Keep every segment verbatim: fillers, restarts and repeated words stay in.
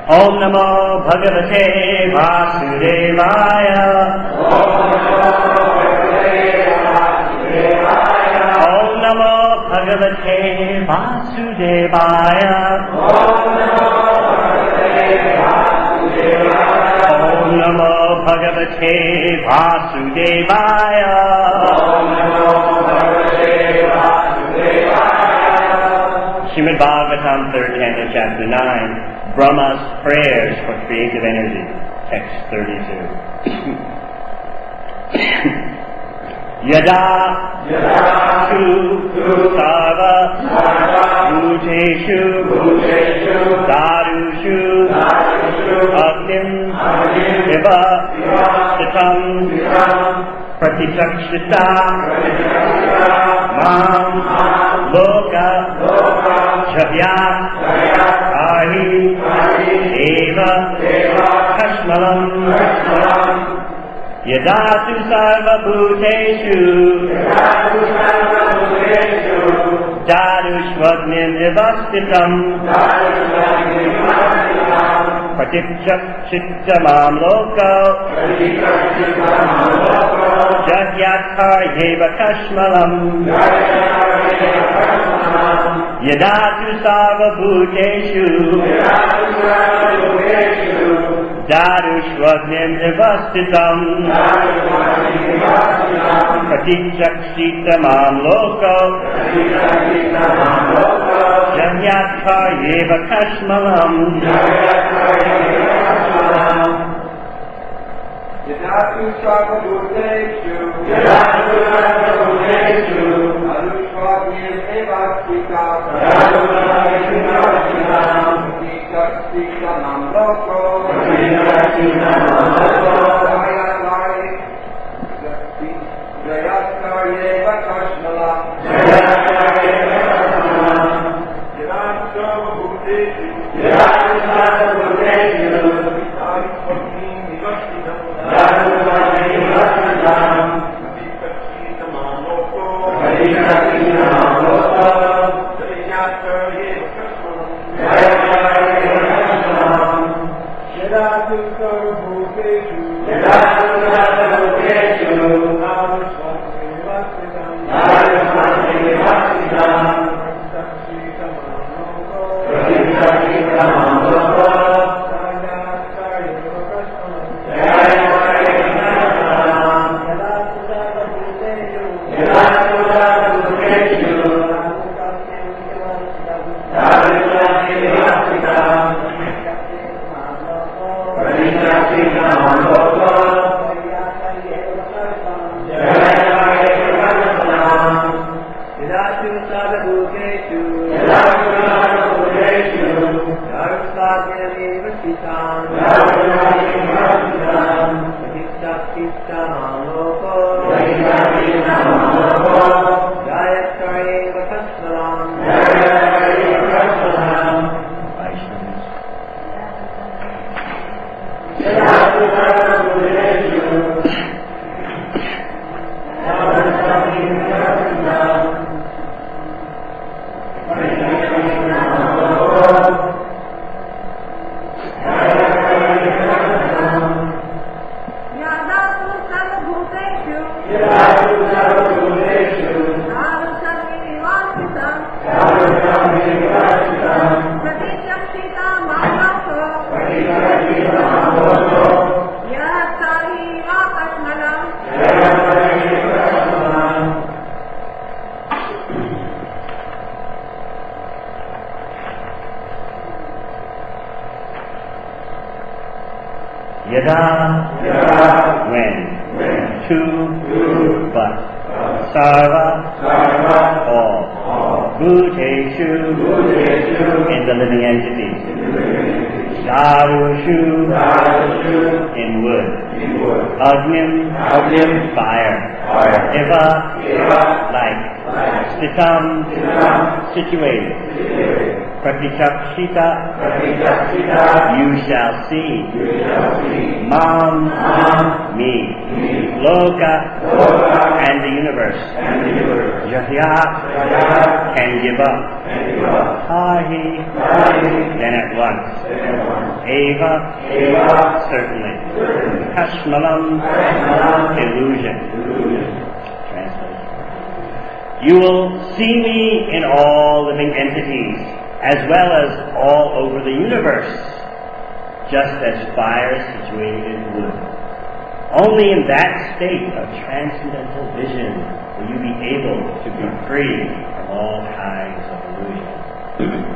Om Namo Bhagavate Vasudevaya. Om Namo Bhagavate Vasudevaya. Om Namo Bhagavate Vasudevaya. Srimad Bhagavatam, third canto, chapter nine, Brahma's prayers for creative energy, text thirty-two. Yada Shu Sarva Bhuteshu Darushu Agnim Iva Sitam Praticakshita Mam Loka Javya Ahi Eva Kashmalam Yadatu Sarva Bhuteshu Darushvagnim Ivastitam Praticakshittamam Loka Jagyatkar Yeva Kashmalam Yadatu Sarva Bhuteshu Darushvagnim Ivastitam Praticakshittamam Loka Jagyatkar Yeva Kashmalam Yadatu Sarva Bhuteshu Yadatu Sarva Bhuteshu Darushvagnim Ivastitam Praticakshittamam Loko Jayatkar Yeva Kashmalam Yadatu Sarva Bhuteshu Yadatu Sarva Bhuteshu Darushvagnim Ivastitam Praticakshittamam Loko Jayatkar Yeva Kashmalam Yadatu Sarva Bhuteshu Yadatu Sarva Bhuteshu Darushvagnim Ivastitam Darushvagnim Ivastitam Praticakshittamam Loko Jayatkar Yeva Kashmalam Jayatkar Yeva Kashmalam Yadatu Sarva Bhuteshu Yadatu Sarva Bhuteshu Darushvagnim Ivastitam Praticakshittamam Loko Jayatkar Yeva Kashmalam Yadatu Sarva Bhuteshu Yadatu Sarva Bhuteshu Darushvagnim Ivastitam Darushvagnim Ivastitam Praticakshittamam Loko Praticakshittamam Loko Jayatkar Yeva Kashmalam Jayatkar Yeva Kashmalam Yadatu Sarva Bhuteshu Darushvagnim Ivastitam Praticakshittamam Loko Jayatkar Yeva Kashmalam Yadatu Sarva Bhuteshu Yadatu Sarva Bhuteshu Darushvagnim Ivastitam Darushvagnim Ivastitam Praticakshittamam Loko Praticakshittamam Loko Jayatkar Yeva Kashmalam Jayatkar Yeva Kashmalam Yada, Yada when, when to, to but, sarva, Sarva all, all Bhuteshu, Bhuteshu in the living entities, in the living entities, Darushu, Darushu in wood, in wood, Agnim, Agnim fire, fire, Eva, Eva light, light, Sitam, Sitam situated, situated, Praticapshita, Praticapshita, you shall see. you shall see. Mam, Mam, me. me. Loka, Loka, and the universe. and the universe. Jahya, Jaya, can give up. and give up. Hahi, Hari, then at once. then one. Eva, Eva, certainly. certainly. Kashmalam, Kashmalam, illusion. illusion. Translation. You will see me in all living entities, as well as all over the universe, just as fire is situated in wood. Only in that state of transcendental vision will you be able to be free from all kinds of illusion.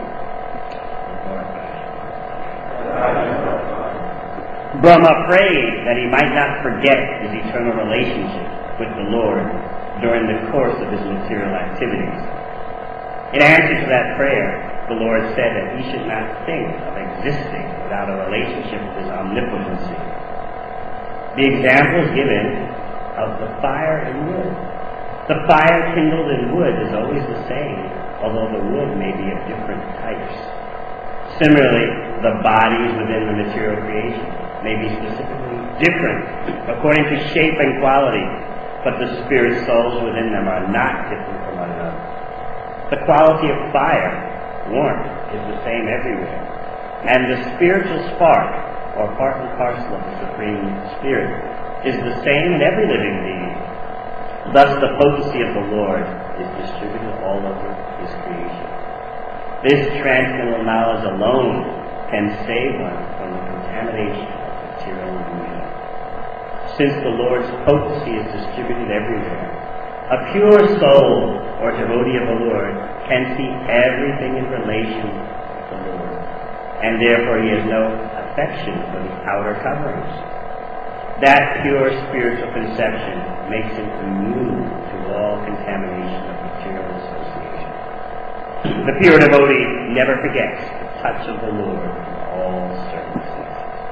Brahma prayed that he might not forget his eternal relationship with the Lord during the course of his material activities. In answer to that prayer, the Lord said that he should not think of existing without a relationship with his omnipotency. The example is given of the fire in wood. The fire kindled in wood is always the same, although the wood may be of different types. Similarly, the bodies within the material creation may be specifically different according to shape and quality, but the spirit souls within them are not different from one another. The quality of fire, warmth, is the same everywhere, and the spiritual spark, or part and parcel of the Supreme Spirit, is the same in every living being. Thus the potency of the Lord is distributed all over his creation. This transcendental knowledge alone can save one from the contamination of material illusion. Since the Lord's potency is distributed everywhere, a pure soul or devotee of the Lord can see everything in relation to the Lord, and therefore he has no affection for the outer coverings. That pure spiritual conception makes him immune to all contamination of material association. The pure devotee never forgets the touch of the Lord in all circumstances.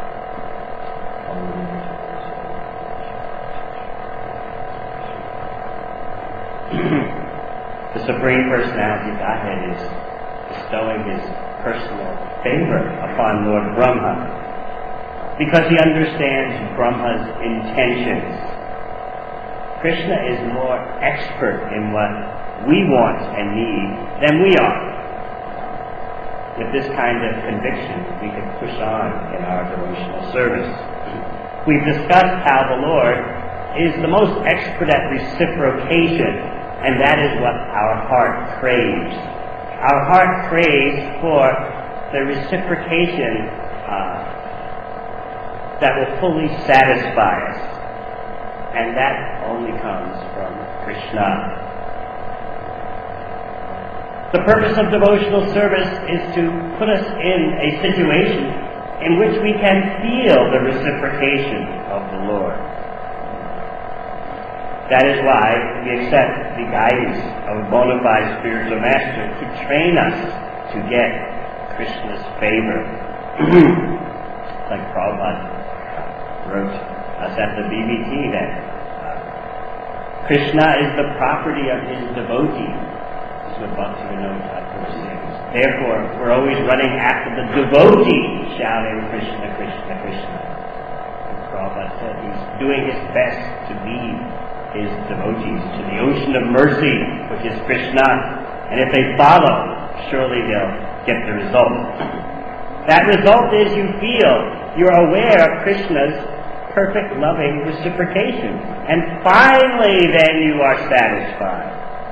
The Supreme Personality of Godhead is bestowing his personal favor upon Lord Brahma because he understands Brahma's intentions. Krishna is more expert in what we want and need than we are. With this kind of conviction, we can push on in our devotional service. We've discussed how the Lord is the most expert at reciprocation, and that is what our heart craves. Our heart craves for the reciprocation uh, that will fully satisfy us, and that only comes from Krishna. The purpose of devotional service is to put us in a situation in which we can feel the reciprocation of the Lord. That is why we accept the guidance of a bona fide spiritual master to train us to get Krishna's favor. Like Prabhupada wrote us at the B B T that uh, Krishna is the property of his devotees. This is what Bhaktivinoda Thakur sings. Therefore, we're always running after the devotee, shouting Krishna, Krishna, Krishna. And Prabhupada said he's doing his best to lead his devotees to the ocean of mercy, which is Krishna, and if they follow, surely they'll get the result. That result is you feel, you're aware of Krishna's perfect loving reciprocation, and finally then you are satisfied.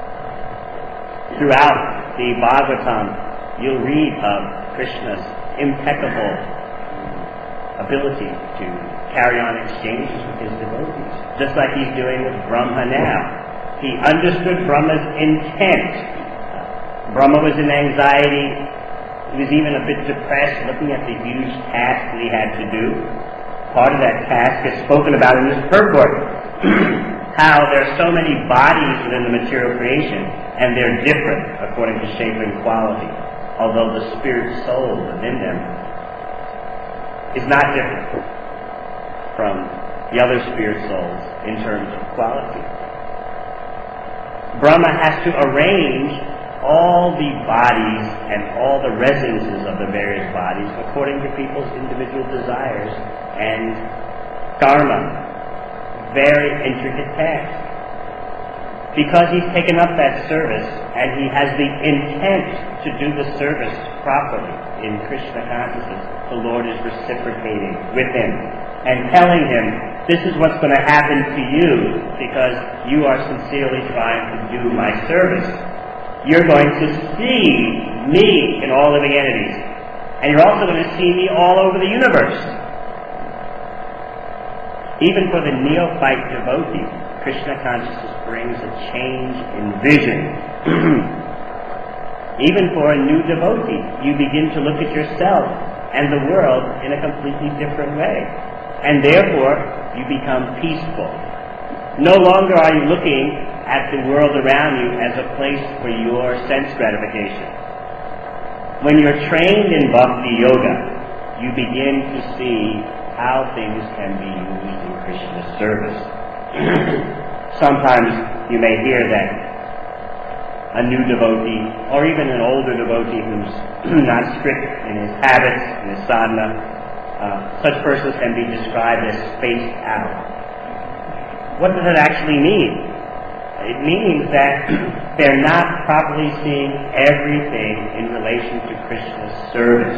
Throughout the Bhagavatam, you'll read of Krishna's impeccable ability to carry on exchanges with his devotees, just like he's doing with Brahma now. He understood Brahma's intent. Brahma was in anxiety. He was even a bit depressed looking at the huge task that he had to do. Part of that task is spoken about in this purport. How there are so many bodies within the material creation, and they're different according to shape and quality, although the spirit soul within them is not different from the other spirit souls in terms of quality. Brahma has to arrange all the bodies and all the residences of the various bodies according to people's individual desires and dharma. Very intricate task. Because he's taken up that service and he has the intent to do the service properly in Krishna consciousness, the Lord is reciprocating with him and telling him, this is what's going to happen to you because you are sincerely trying to do my service. You're going to see me in all living entities. And you're also going to see me all over the universe. Even for the neophyte devotee, Krishna consciousness brings a change in vision. Even for a new devotee, you begin to look at yourself and the world in a completely different way. And therefore, you become peaceful. No longer are you looking at the world around you as a place for your sense gratification. When you're trained in Bhakti Yoga, you begin to see how things can be used in Krishna's service. Sometimes you may hear that a new devotee, or even an older devotee who's not strict in his habits, in his sadhana, uh, such persons can be described as spaced out. What does it actually mean? It means that they're not properly seeing everything in relation to Krishna's service.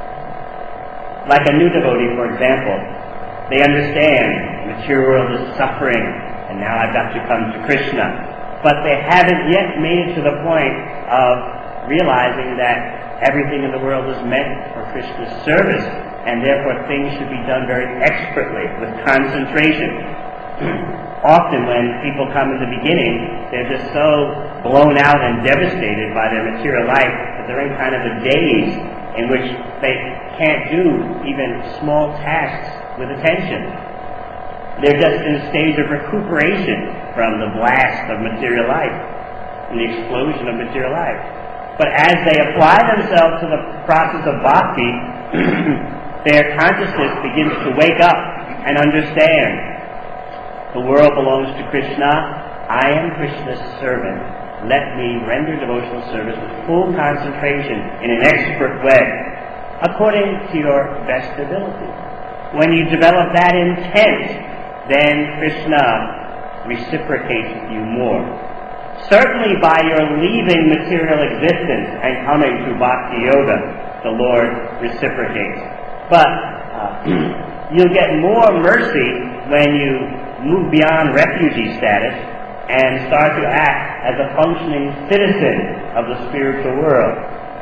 Like a new devotee, for example, they understand the material world is suffering, and now I've got to come to Krishna. But they haven't yet made it to the point of realizing that everything in the world is meant for Krishna's service, and therefore things should be done very expertly, with concentration. Often when people come in the beginning, they're just so blown out and devastated by their material life that they're in kind of a daze in which they can't do even small tasks with attention. They're just in a stage of recuperation from the blast of material life and the explosion of material life. But as they apply themselves to the process of bhakti, their consciousness begins to wake up and understand. The world belongs to Krishna. I am Krishna's servant. Let me render devotional service with full concentration in an expert way, according to your best ability. When you develop that intent, then Krishna reciprocates with you more. Certainly by your leaving material existence and coming to Bhakti Yoga, the Lord reciprocates. But uh, you'll get more mercy when you move beyond refugee status and start to act as a functioning citizen of the spiritual world.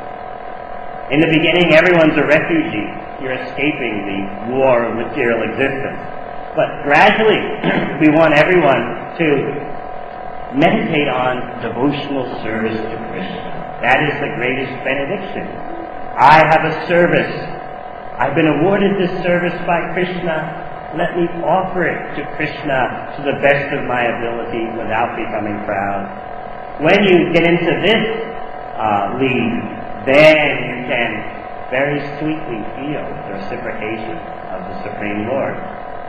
In the beginning, everyone's a refugee. You're escaping the war of material existence. But gradually, we want everyone to meditate on devotional service to Krishna. That is the greatest benediction. I have a service. I've been awarded this service by Krishna. Let me offer it to Krishna to the best of my ability without becoming proud. When you get into this uh, league, then you can very sweetly feel the reciprocation of the Supreme Lord.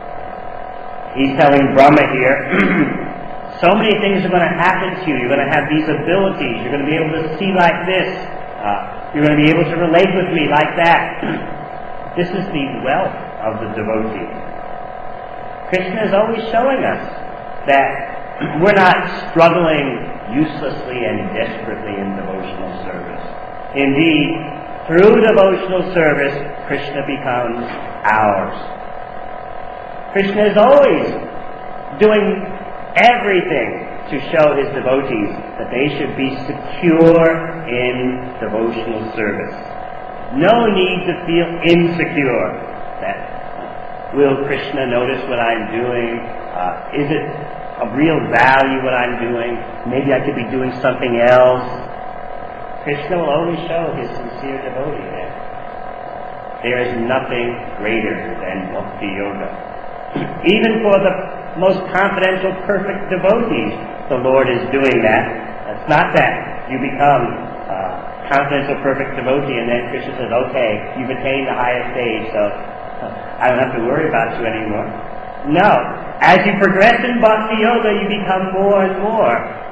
He's telling Brahma here, so many things are going to happen to you. You're going to have these abilities. You're going to be able to see like this. Uh, you're going to be able to relate with me like that. This is the wealth of the devotee. Krishna is always showing us that we're not struggling uselessly and desperately in devotional service. Indeed, through devotional service, Krishna becomes ours. Krishna is always doing everything to show his devotees that they should be secure in devotional service. No need to feel insecure that will Krishna notice what I'm doing? Uh, is it of real value what I'm doing? Maybe I could be doing something else. Krishna will always show his sincere devotee there. There is nothing greater than Bhakti Yoga. Even for the most confidential, perfect devotees, the Lord is doing that. It's not that you become uh, confidential, perfect devotee and then Krishna says, okay, you've attained the highest stage, so I don't have to worry about you anymore. No. As you progress in Bhakti Yoga, you become more and more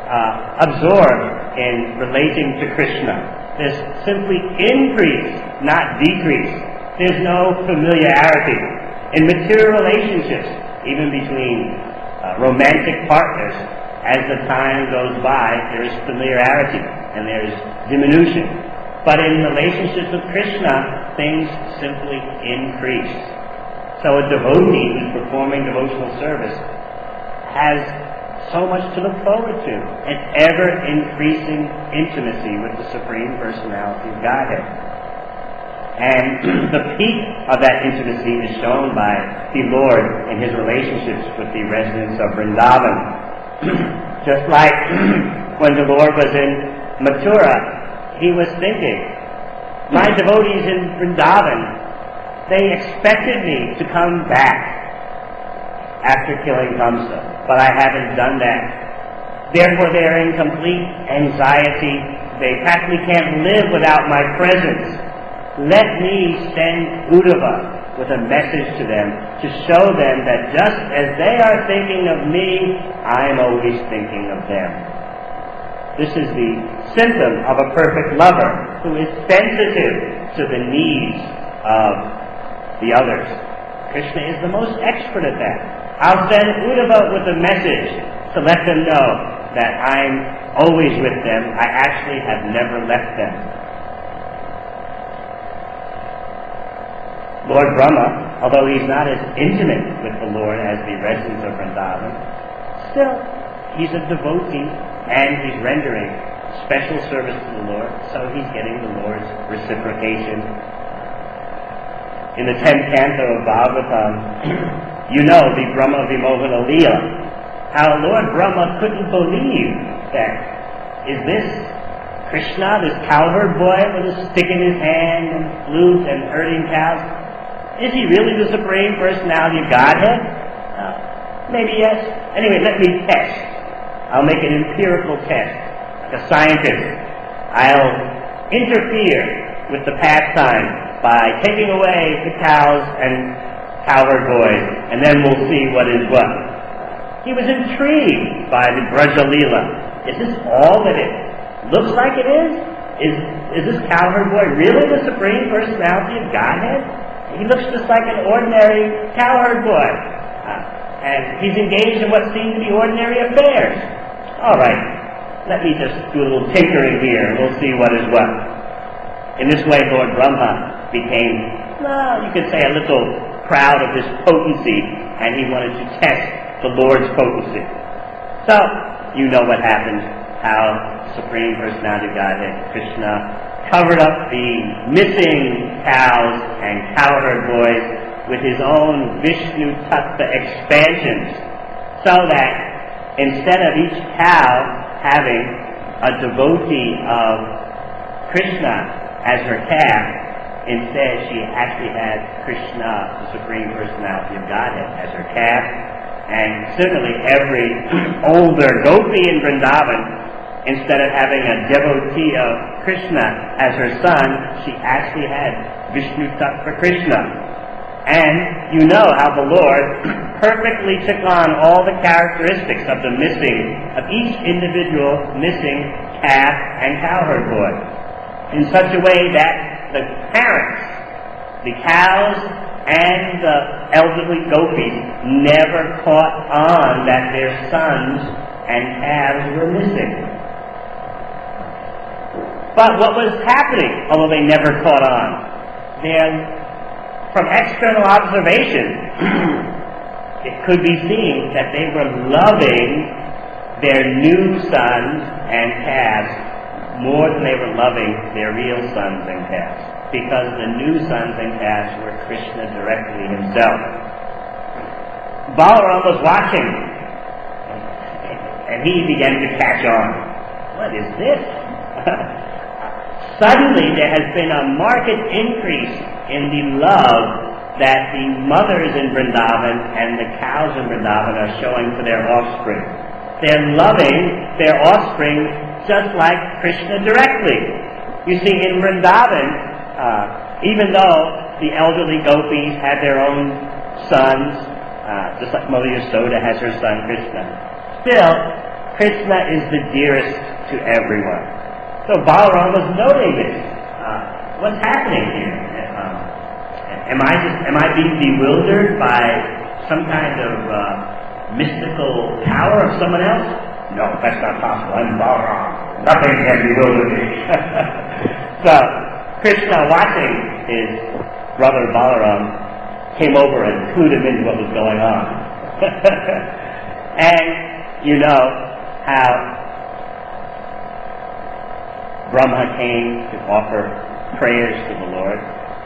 uh, absorbed in relating to Krishna. There's simply increase, not decrease. There's no familiarity. In material relationships, even between uh, romantic partners, as the time goes by, there is familiarity and there's diminution. But in relationships with Krishna, things simply increase. So a devotee who's performing devotional service has so much to look forward to, an ever-increasing intimacy with the Supreme Personality of Godhead. And the peak of that intimacy is shown by the Lord in his relationships with the residents of Vrindavan. Just like when the Lord was in Mathura, he was thinking, my devotees in Vrindavan, they expected me to come back after killing Kamsa, but I haven't done that. Therefore, they are in complete anxiety. They practically can't live without my presence. Let me send Uddhava with a message to them to show them that just as they are thinking of me, I am always thinking of them. This is the symptom of a perfect lover who is sensitive to the needs of the others. Krishna is the most expert at that. I'll send Uddhava with a message to let them know that I'm always with them. I actually have never left them. Lord Brahma, although he's not as intimate with the Lord as the residents of Vrindavan, still, he's a devotee and he's rendering special service to the Lord, so he's getting the Lord's reciprocation. In the tenth canto of Bhagavatam, you know the Brahma Vimohana Leela, how Lord Brahma couldn't believe that, is this Krishna, this cowherd boy with a stick in his hand and flute and herding cows? Is he really the Supreme Personality of Godhead? Uh, maybe yes. Anyway, let me test. I'll make an empirical test, like a scientist. I'll interfere with the pastime by taking away the cows and cowherd boys, and then we'll see what is what. He was intrigued by the Braja Leela. Is this all that it looks like it is? Is, is this cowherd boy really the Supreme Personality of Godhead? He looks just like an ordinary cowherd boy. Uh, and he's engaged in what seem to be ordinary affairs. All right, let me just do a little tinkering here, and we'll see what is what. In this way, Lord Brahma became, well, you could say, a little proud of his potency, and he wanted to test the Lord's potency. So, you know what happened, how Supreme Personality of Godhead, Krishna, covered up the missing cows and cowherd boys with his own Vishnu Tattva expansions, so that instead of each cow having a devotee of Krishna as her calf, instead she actually had Krishna, the Supreme Personality of Godhead, as her calf. And similarly, every older gopi in Vrindavan, instead of having a devotee of Krishna as her son, she actually had Vishnu Tattva Krishna. And you know how the Lord perfectly took on all the characteristics of the missing, of each individual missing calf and cowherd boy, in such a way that the parents, the cows and the elderly gopis, never caught on that their sons and calves were missing. But what was happening, although they never caught on? Then, from external observation, it could be seen that they were loving their new sons and calves more than they were loving their real sons and calves, because the new sons and calves were Krishna directly himself. Balaram was watching, and he began to catch on. What is this? Suddenly there has been a marked increase in the love that the mothers in Vrindavan and the cows in Vrindavan are showing for their offspring. They're loving their offspring just like Krishna directly. You see, in Vrindavan, uh, even though the elderly gopis had their own sons, uh, just like Mother Yasoda has her son Krishna, still, Krishna is the dearest to everyone. So Balaram was noting this. Uh, what's happening here? Um, am I just am I being bewildered by some kind of uh, mystical power of someone else? No, that's not possible. I'm Balaram. Nothing can bewilder me. So Krishna, watching his brother Balaram, came over and clued him into what was going on. And you know how Brahma came to offer prayers to the Lord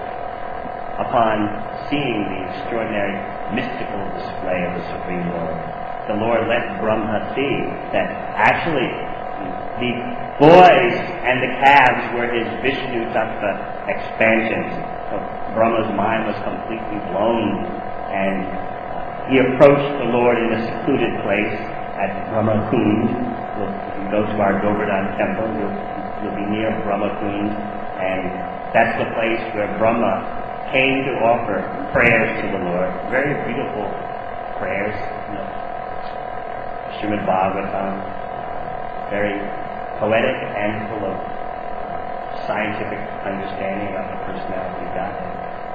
upon seeing the extraordinary mystical display of the Supreme Lord. The Lord let Brahma see that actually the boys and the calves were his Vishnu Tattva expansions. So Brahma's mind was completely blown, and he approached the Lord in a secluded place at Brahma Kund. We'll, if you go to our Govardhan temple, you'll, you'll be near Brahma Kund, and that's the place where Brahma came to offer prayers to the Lord. Very beautiful prayers. You know, Srimad Bhagavatam, very poetic and full of scientific understanding of the personality of Godhead.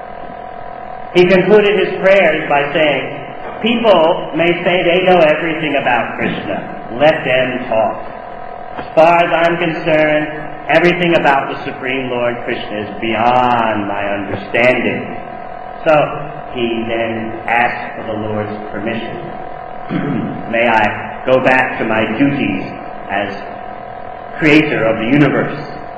He concluded his prayers by saying, people may say they know everything about Krishna. Let them talk. As far as I'm concerned, everything about the Supreme Lord Krishna is beyond my understanding. So he then asked for the Lord's permission. May I go back to my duties as creator of the universe?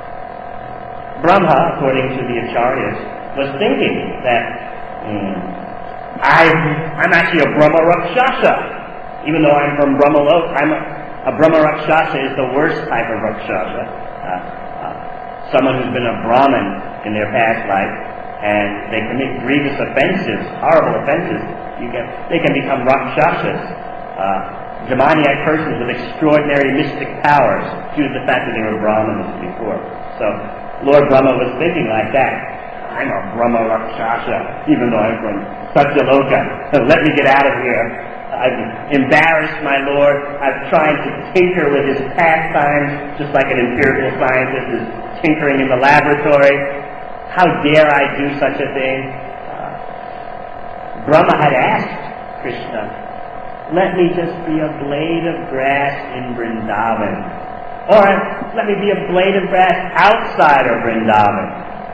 Brahma, according to the Acharyas, was thinking that mm, I, I'm actually a Brahma Rakshasa. Even though I'm from Brahma Lok, I'm a, a Brahma Rakshasa is the worst type of Rakshasa. Uh, uh, someone who's been a Brahmin in their past life, and they commit grievous offenses, horrible offenses. You can, they can become Rakshasas. Uh, demoniac persons with extraordinary mystic powers due to the fact that they were Brahmins before. So Lord Brahma was thinking like that. I'm a Brahma Rakshasa, even though I'm from Satyaloka. So let me get out of here. I've embarrassed my Lord. I've tried to tinker with his pastimes, just like an empirical scientist is tinkering in the laboratory. How dare I do such a thing? Uh, Brahma had asked Krishna, let me just be a blade of grass in Vrindavan. Or let me be a blade of grass outside of Vrindavan.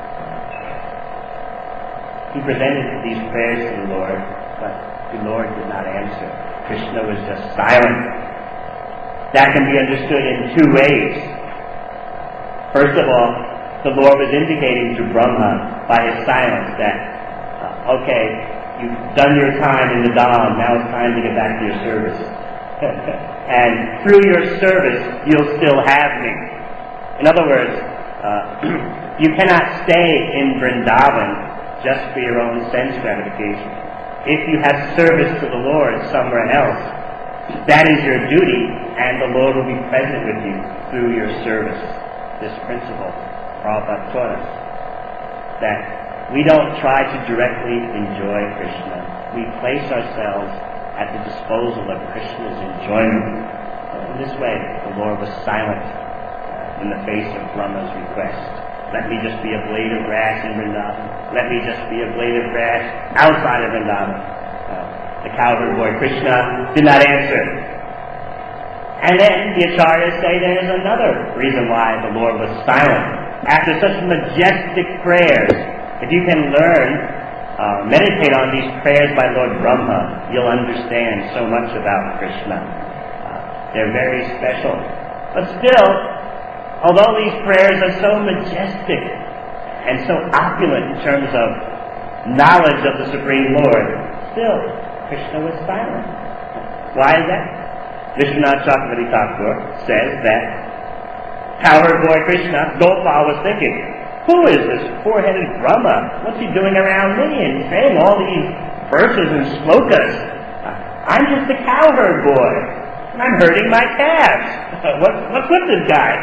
He presented these prayers to the Lord, but the Lord did not answer. Krishna was just silent. That can be understood in two ways. First of all, the Lord was indicating to Brahma by his silence that, uh, okay, you've done your time in the Dham, now it's time to get back to your service. And through your service, you'll still have me. In other words, uh, you cannot stay in Vrindavan just for your own sense gratification. If you have service to the Lord somewhere else, that is your duty, and the Lord will be present with you through your service. This principle, Prabhupada taught us, that we don't try to directly enjoy Krishna. We place ourselves at the disposal of Krishna's enjoyment. In this way, the Lord was silent in the face of Brahma's request. Let me just be a blade of grass in Vrindavan. Let me just be a blade of grass outside of Vrindavan. Uh, the cowherd boy Krishna did not answer. And then the Acharyas say there is another reason why the Lord was silent. After such majestic prayers, if you can learn, uh, meditate on these prayers by Lord Brahma, you'll understand so much about Krishna. Uh, they're very special. But still, although these prayers are so majestic and so opulent in terms of knowledge of the Supreme Lord, still, Krishna was silent. Why is that? Vishwanath Chakravarti Thakur says that cowherd boy Krishna, Gopal, was thinking, who is this four-headed Brahma? What's he doing around me and saying all these verses and slokas? I'm just a cowherd boy, and I'm herding my calves. What's, what's with this guy?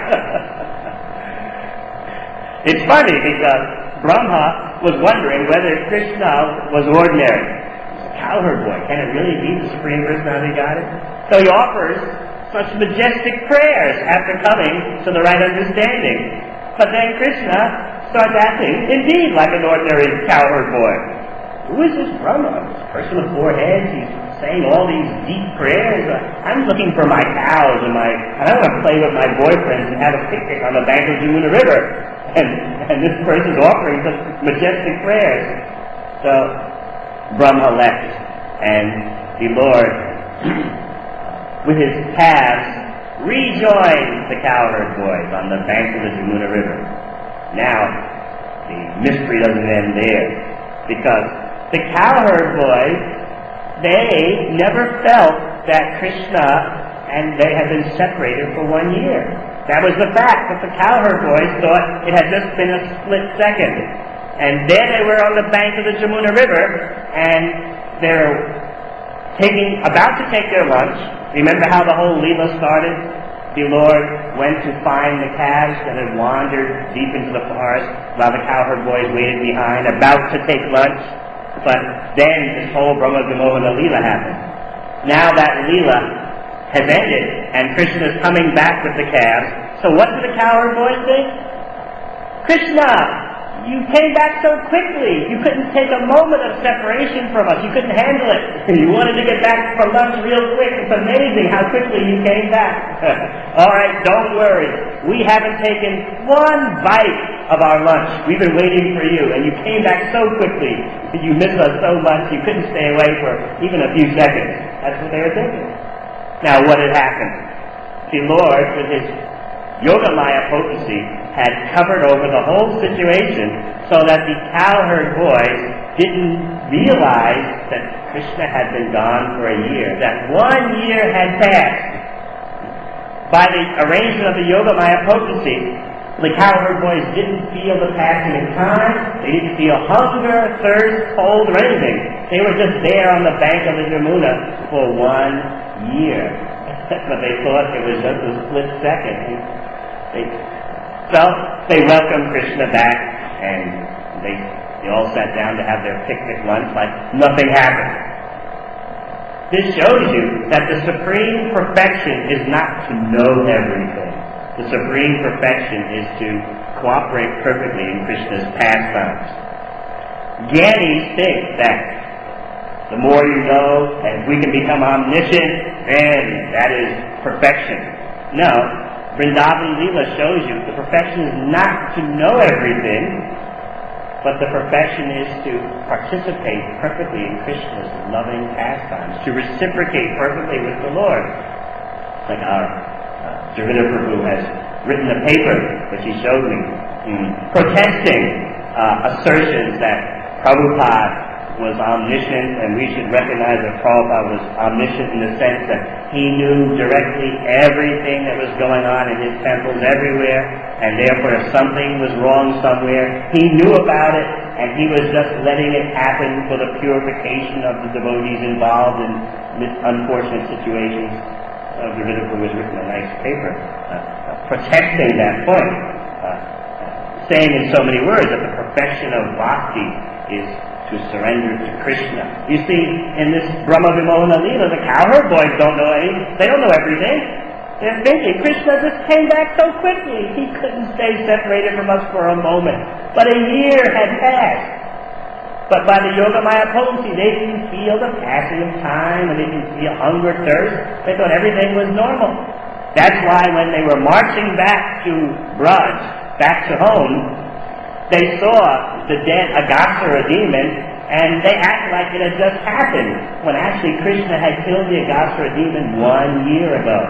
It's funny because Brahma was wondering whether Krishna was ordinary. He's a cowherd boy. Can it really be the Supreme Personality of Godhead? So he offers such majestic prayers after coming to the right understanding. But then Krishna starts acting indeed like an ordinary cowherd boy. Who is this Brahma? This person with four heads, he's saying all these deep prayers. I'm looking for my cows and my, and I want to play with my boyfriends and have a picnic on the bank of Jamuna River. And, and this person's offering such majestic prayers. So Brahma left, and the Lord, with his calves, rejoined the cowherd boys on the bank of the Jamuna River. Now, the mystery doesn't end there, because the cowherd boys, they never felt that Krishna and they had been separated for one year. That was the fact, but the cowherd boys thought it had just been a split second. And there they were on the bank of the Jamuna River, and they're taking, about to take their lunch. Remember how the whole Leela started? The Lord went to find the calves that had wandered deep into the forest while the cowherd boys waited behind, about to take lunch. But then this whole Brahma Vimohana Leela happened. Now that Leela has ended, and Krishna is coming back with the calves. So what do the cowherd boys think? Krishna, you came back so quickly. You couldn't take a moment of separation from us. You couldn't handle it. You wanted to get back for lunch real quick. It's amazing how quickly you came back. All right, don't worry. We haven't taken one bite of our lunch. We've been waiting for you, and you came back so quickly. You miss us so much, you couldn't stay away for even a few seconds. That's what they were thinking. Now, what had happened? The Lord, with his Yogamaya potency, had covered over the whole situation so that the cowherd boys didn't realize that Krishna had been gone for a year, that one year had passed. By the arrangement of the Yogamaya potency, the cowherd boys didn't feel the passing of time. They didn't feel hunger, thirst, cold, or anything. They were just there on the bank of the Jamuna for one year. But they thought it was just a split second. They, so they welcomed Krishna back, and they, they all sat down to have their picnic lunch like nothing happened. This shows you that the supreme perfection is not to know everything. The supreme perfection is to cooperate perfectly in Krishna's pastimes. Gyanis think that the more you know, and we can become omniscient, then that is perfection. No, Vrindavan Leela shows you the perfection is not to know everything, but the perfection is to participate perfectly in Krishna's loving pastimes, to reciprocate perfectly with the Lord. Like our uh, Dravida Prabhu has written a paper, which he showed me, mm, protesting uh, assertions that Prabhupada was omniscient, and we should recognize that Prabhupada was omniscient in the sense that he knew directly everything that was going on in his temples everywhere, and therefore if something was wrong somewhere, he knew about it, and he was just letting it happen for the purification of the devotees involved in this unfortunate situations. Uh, Dravida Prabhu has written a nice paper uh, uh, protesting that point, uh, saying in so many words that the perfection of bhakti is to surrender to Krishna. You see, in this Brahma Vimohana Leela, the cowherd boys don't know anything. They don't know everything. They're thinking, Krishna just came back so quickly. He couldn't stay separated from us for a moment. But a year had passed. But by the Yogamaya potency, they didn't feel the passing of time, and they didn't feel hunger, thirst. They thought everything was normal. That's why when they were marching back to Braj, back to home, they saw the dead Aghasura demon, and they acted like it had just happened, when actually Krishna had killed the Aghasura demon one year ago.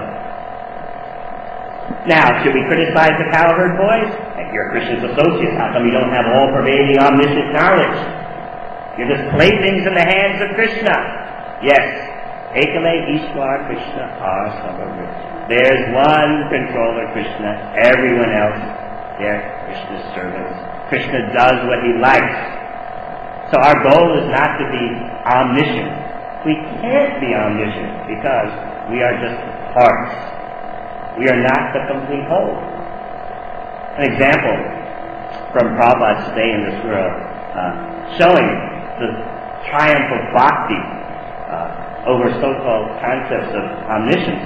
Now, should we criticize the cowherd boys? Hey, you're Krishna's associates. How come you don't have all-pervading omniscient knowledge? You're just playthings in the hands of Krishna. Yes, Ekale Ishwar Krishna are Samavrit. There's one controller, Krishna. Everyone else, they're Krishna's servants. Krishna does what he likes. So our goal is not to be omniscient. We can't be omniscient because we are just parts. We are not the complete whole. An example from Prabhupada's stay in this world, uh, showing the triumph of bhakti uh, over so-called concepts of omniscience.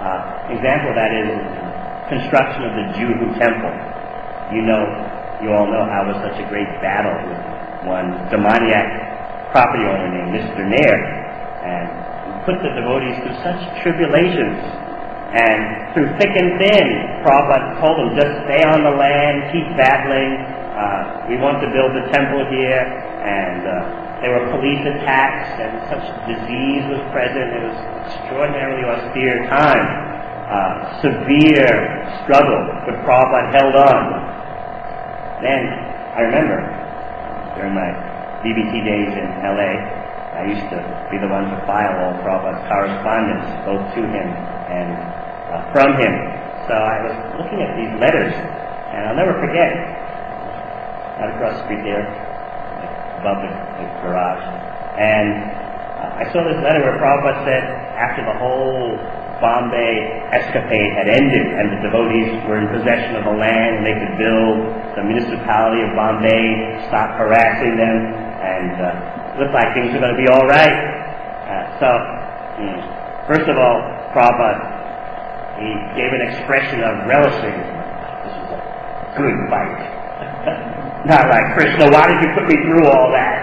Uh, example of that is construction of the Juhu temple. You know, you all know how it was such a great battle with one demoniac property owner named Mister Nair, and put the devotees through such tribulations. And through thick and thin, Prabhupada told them, just stay on the land, keep battling. Uh, we want to build the temple here. And uh, there were police attacks, and such disease was present. It was extraordinarily austere time. Uh, severe struggle, but Prabhupada held on. Then, I remember, during my B B T days in L A, I used to be the one to file all Prabhupada's correspondence, both to him and uh, from him. So I was looking at these letters, and I'll never forget, right across the street there, above the, the garage, and uh, I saw this letter where Prabhupada said, after the whole Bombay escapade had ended and the devotees were in possession of the land and they could build, the municipality of Bombay stopped harassing them, and uh, it looked like things were going to be all right. Uh, so, hmm, first of all, Prabhupada, he gave an expression of relishing. This is a good fight. Not like, Krishna, why did you put me through all that?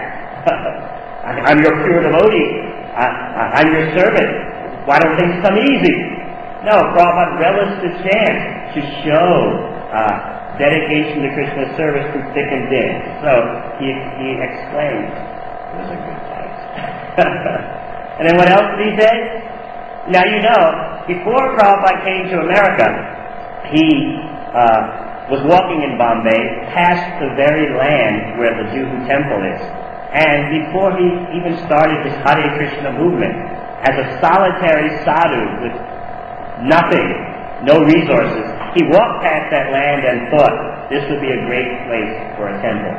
I'm your pure devotee. I, I'm your servant. Why don't things come easy? No, Prabhupada relished the chance to show uh, dedication to Krishna's service through thick and thin. So he, he exclaimed, it was a good fight. And then what else did he say? Now you know, before Prabhupada came to America, he uh, was walking in Bombay past the very land where the Juhu temple is. And before he even started his Hare Krishna movement, as a solitary sadhu with nothing, no resources, he walked past that land and thought this would be a great place for a temple.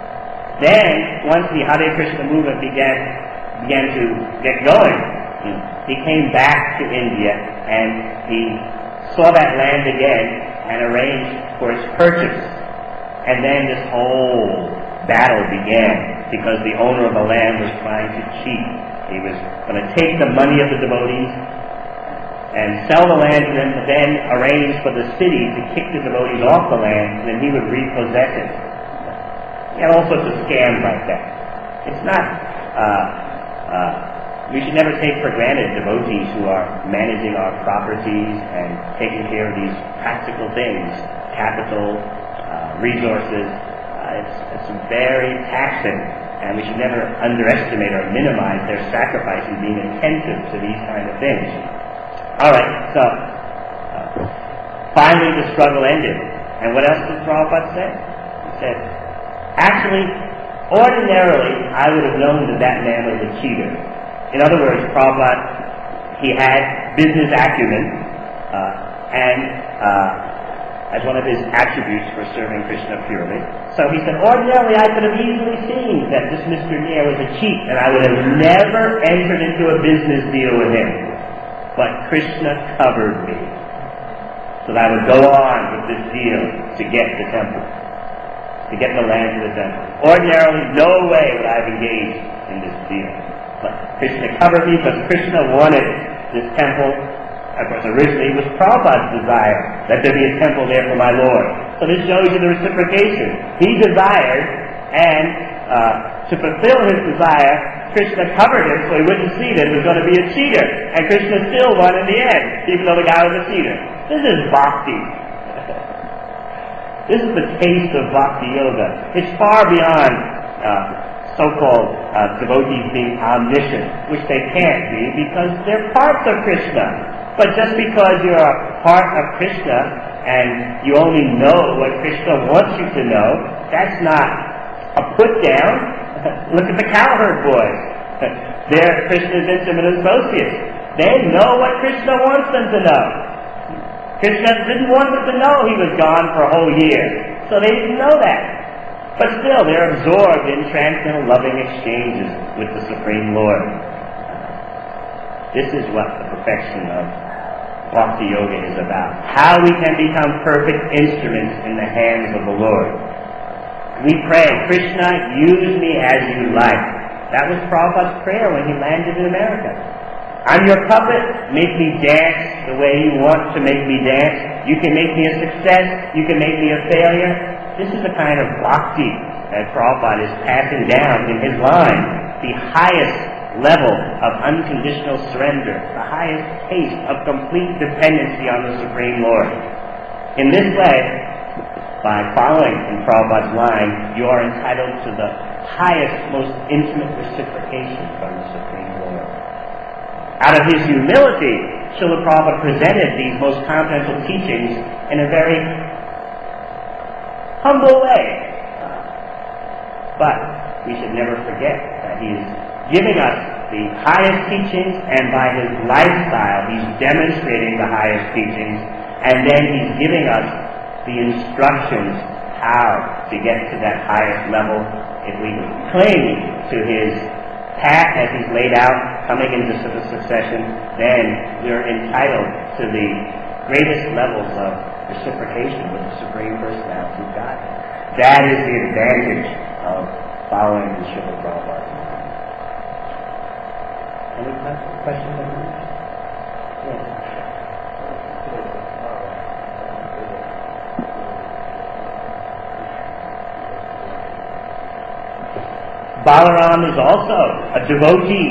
Then, once the Hare Krishna movement began, began to get going, he came back to India and he saw that land again and arranged for its purchase. And then this whole battle began because the owner of the land was trying to cheat. He was going to take the money of the devotees and sell the land to them, but then arrange for the city to kick the devotees off the land, and then he would repossess it. He had all sorts of scams like that. It's not, uh, uh, we should never take for granted devotees who are managing our properties and taking care of these practical things, capital, uh, resources. Uh, it's, it's very taxing. And we should never underestimate or minimize their sacrifice in being attentive to these kind of things. All right, so uh, finally the struggle ended. And what else did Prabhupada say? He said, actually, ordinarily, I would have known that that man was a cheater. In other words, Prabhupada, he had business acumen, uh, and uh, as one of his attributes for serving Krishna purely. So he said, ordinarily I could have easily seen that this Mister Nair was a cheat, and I would have never entered into a business deal with him. But Krishna covered me, so that I would go on with this deal to get the temple, to get the land to the temple. Ordinarily, no way would I have engaged in this deal. But Krishna covered me because Krishna wanted this temple. Of course, originally it was Prabhupada's desire that there be a temple there for my Lord. So this shows you the reciprocation. He desired, and uh, to fulfill his desire, Krishna covered him so he wouldn't see that it was going to be a cheater. And Krishna still won in the end, even though the guy was a cheater. This is bhakti. This is the taste of bhakti yoga. It's far beyond uh, so-called uh, devotees being omniscient, which they can't be because they're parts of Krishna. But just because you're a part of Krishna and you only know what Krishna wants you to know, that's not a put-down. Look at the cowherd boys. They're Krishna's intimate associates. They know what Krishna wants them to know. Krishna didn't want them to know he was gone for a whole year, so they didn't know that. But still, they're absorbed in transcendental loving exchanges with the Supreme Lord. This is what the perfection of Bhakti Yoga is about. How we can become perfect instruments in the hands of the Lord. We pray, Krishna, use me as you like. That was Prabhupada's prayer when he landed in America. I'm your puppet. Make me dance the way you want to make me dance. You can make me a success. You can make me a failure. This is the kind of bhakti that Prabhupada is passing down in his line. The highest level of unconditional surrender. The highest taste of complete dependency on the Supreme Lord. In this way, by following in Prabhupada's line, you are entitled to the highest, most intimate reciprocation from the Supreme Lord. Out of his humility, Srila Prabhupada presented these most confidential teachings in a very humble way. But we should never forget that he is giving us the highest teachings, and by his lifestyle, he's demonstrating the highest teachings, and then he's giving us the instructions how to get to that highest level. If we cling to his path as he's laid out, coming into the succession, then we're entitled to the greatest levels of reciprocation with the Supreme Personality of God. That is the advantage of following the Srila Prabhupada. Any questions on this? Yes. Balaram is also a devotee.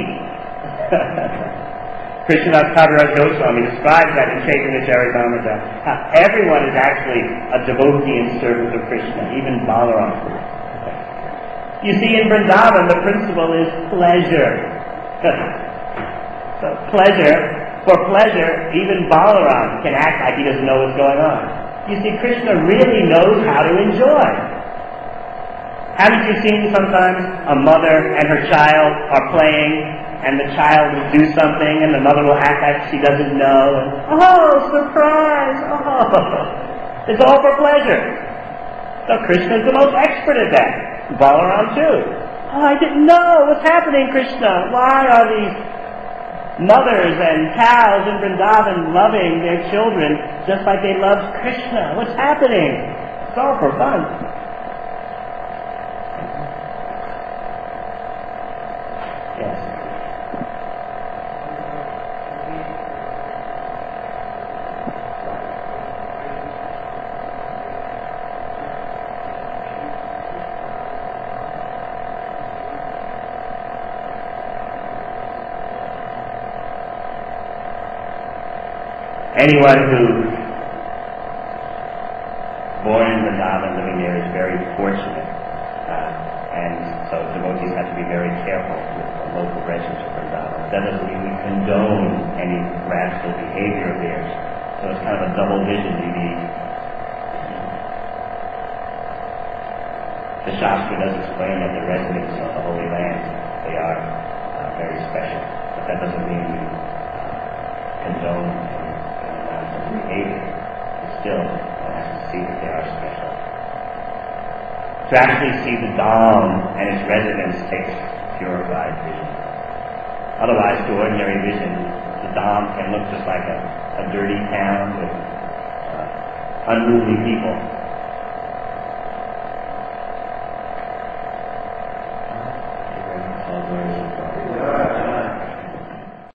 Krishna Kaviraj Goswami describes that in Chaitanya Charitamrita. How everyone is actually a devotee and servant of Krishna, even Balaram. You see, in Vrindavan, the principle is pleasure. So pleasure, for pleasure, even Balaram can act like he doesn't know what's going on. You see, Krishna really knows how to enjoy. Haven't you seen sometimes a mother and her child are playing, and the child will do something, and the mother will act like she doesn't know, and, oh, surprise, oh. It's all for pleasure. So Krishna's the most expert at that. Balaram too. Oh, I didn't know. What's happening, Krishna? Why are these mothers and cows in Vrindavan loving their children just like they love Krishna? What's happening? It's all for fun. Anyone who born in Vrindavan, living there, is very fortunate, uh, and so devotees have to be very careful with the local residents of Vrindavan. That doesn't mean we condone any rascal behavior of theirs. So it's kind of a double vision you need. The Shastra does explain that the residents of the Holy Land, they are uh, very special, but that doesn't mean we uh, condone behavior. But still, one has to see that they are special. To actually see the Dham and its residents takes purified vision. Otherwise, to ordinary vision, the Dham can look just like a, a dirty town with uh, unruly people.